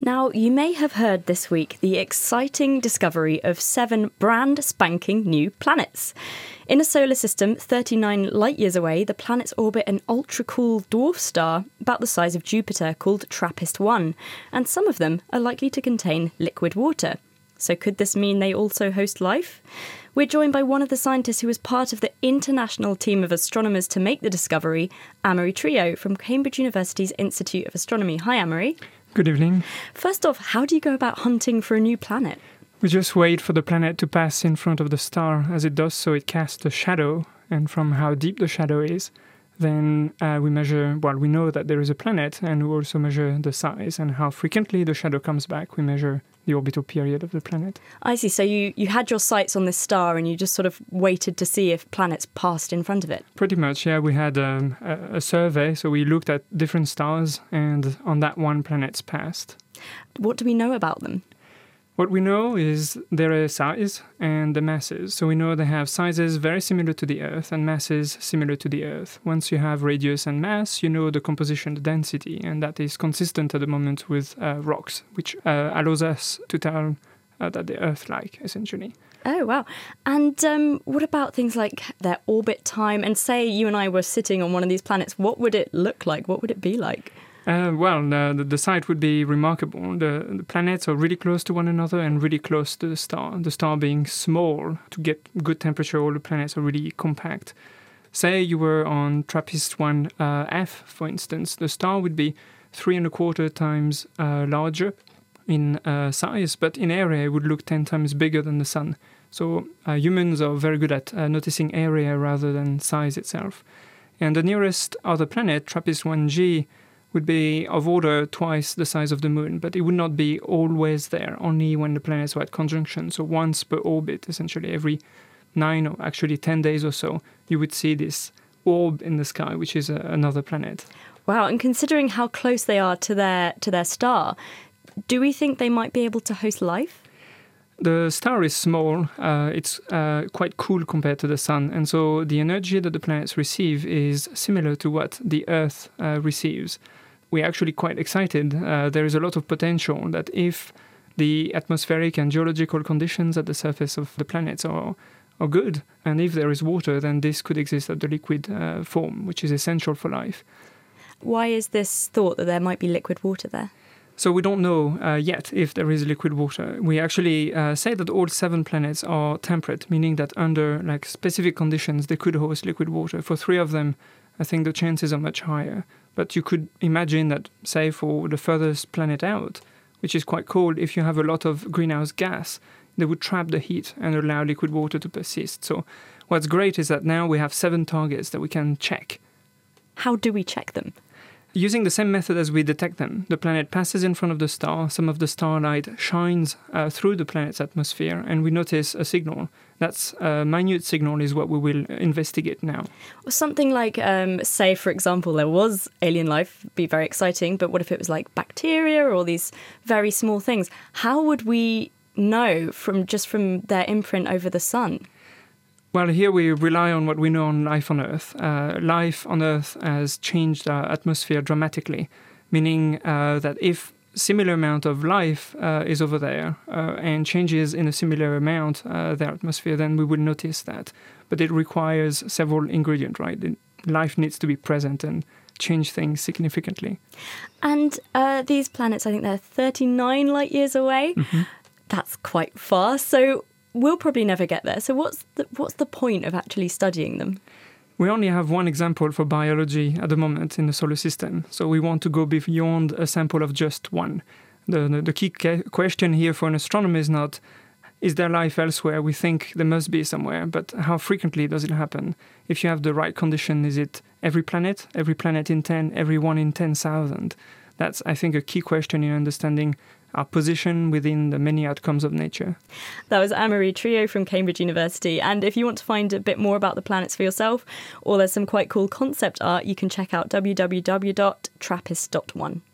Now, you may have heard this week the exciting discovery of 7 brand spanking new planets. In a solar system 39 light-years away, the planets orbit an ultra-cool dwarf star about the size of Jupiter called TRAPPIST-1, and some of them are likely to contain liquid water. So could this mean they also host life? We're joined by one of the scientists who was part of the international team of astronomers to make the discovery, Amaury Trio from Cambridge University's Institute of Astronomy. Hi, Amaury. Good evening. First off, how do you go about hunting for a new planet? We just wait for the planet to pass in front of the star. As it does so, it casts a shadow, and from how deep the shadow is, then we measure, we know that there is a planet, and we also measure the size and how frequently the shadow comes back. We measure the orbital period of the planet. I see. So you had your sights on this star and you just sort of waited to see if planets passed in front of it? Pretty much, yeah. We had a survey, so we looked at different stars, and on that one, planets passed. What do we know about them? What we know is their size and the masses. So we know they have sizes very similar to the Earth and masses similar to the Earth. Once you have radius and mass, you know the composition, the density, and that is consistent at the moment with rocks, which allows us to tell that they're Earth-like, essentially. Oh, wow. And what about things like their orbit time? And say you and I were sitting on one of these planets, what would it look like? What would it be like? The sight would be remarkable. The planets are really close to one another and really close to the star. The star being small, to get good temperature, all the planets are really compact. Say you were on TRAPPIST-1F, for instance, the star would be 3.25 times larger in size, but in area it would look 10 times bigger than the Sun. So humans are very good at noticing area rather than size itself. And the nearest other planet, TRAPPIST-1G, would be of order twice the size of the Moon, but it would not be always there, only when the planets were at conjunction. So once per orbit, essentially every 9 or actually 10 days or so, you would see this orb in the sky, which is another planet. Wow, and considering how close they are to their star, do we think they might be able to host life? The star is small, it's quite cool compared to the Sun, and so the energy that the planets receive is similar to what the Earth receives. We're actually quite excited. There is a lot of potential that if the atmospheric and geological conditions at the surface of the planets are good, and if there is water, then this could exist at the liquid form, which is essential for life. Why is this thought that there might be liquid water there? So we don't know yet if there is liquid water. We actually say that all 7 planets are temperate, meaning that under specific conditions they could host liquid water. For 3 of them, I think the chances are much higher. But you could imagine that, say, for the furthest planet out, which is quite cold, if you have a lot of greenhouse gas, they would trap the heat and allow liquid water to persist. So what's great is that now we have 7 targets that we can check. How do we check them? Using the same method as we detect them. The planet passes in front of the star, some of the starlight shines through the planet's atmosphere, and we notice a signal. That's a minute signal is what we will investigate now. Something like, say, for example, there was alien life, be very exciting, but what if it was like bacteria or these very small things? How would we know from their imprint over the Sun? Well, here we rely on what we know on life on Earth. Life on Earth has changed our atmosphere dramatically, meaning that if similar amount of life is over there and changes in a similar amount their atmosphere, then we will notice that. But it requires several ingredients, right? Life needs to be present and change things significantly. And these planets, I think they're 39 light years away. Mm-hmm. That's quite far. So we'll probably never get there. So what's the point of actually studying them? We only have one example for biology at the moment in the solar system. So we want to go beyond a sample of just one. The key question here for an astronomer is not, is there life elsewhere? We think there must be somewhere, but how frequently does it happen? If you have the right condition, is it every planet in 10, every 1 in 10,000? That's, I think, a key question in understanding our position within the many outcomes of nature. That was Amaury Trio from Cambridge University. And if you want to find a bit more about the planets for yourself, or there's some quite cool concept art, you can check out www.trappist.one.